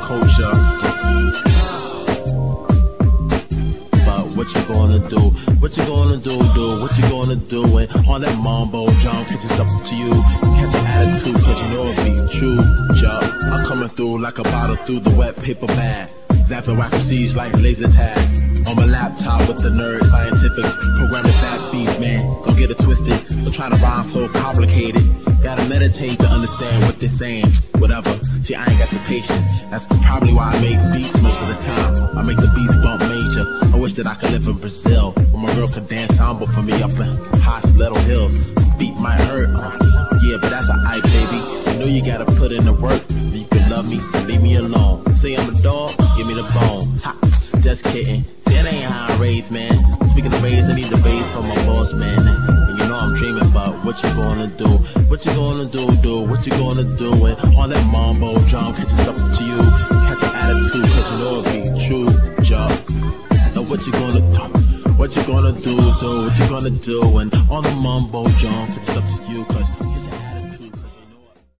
culture. But what you gonna do? What you gonna do? What you gonna do? And on that mambo jump, catches up to you. Catch an attitude, cause you know it be true. Yup, I'm coming through like a bottle through the wet paper bag. Zapping whack MCs like laser tag. On my laptop with the nerd scientifics. Programming fat beats, man. Don't get it twisted. So trying to rhyme so complicated. Gotta meditate to understand what they're saying. Whatever. See, I ain't got the patience. That's probably why I make beats most of the time. I make the beats bump major. I wish that I could live in Brazil, where my girl could dance samba for me up in high little hills. Beat might hurt. Yeah, but that's alright, baby. You know you gotta put in the work. You can love me, leave me alone. Say I'm a dog, give me the bone. Ha, just kidding. See, that ain't how I raise, man. Speaking of raise, I need the raise from my boss, man. And you know I'm dreaming about what you gonna do. What you gonna do? What you gonna do? And on that mambo drum, catches up to you. Catch an attitude, cause you know it be true, y'all. So what you gonna do? What you gonna do? What you gonna do? And on the mambo drum, catches up to you, cause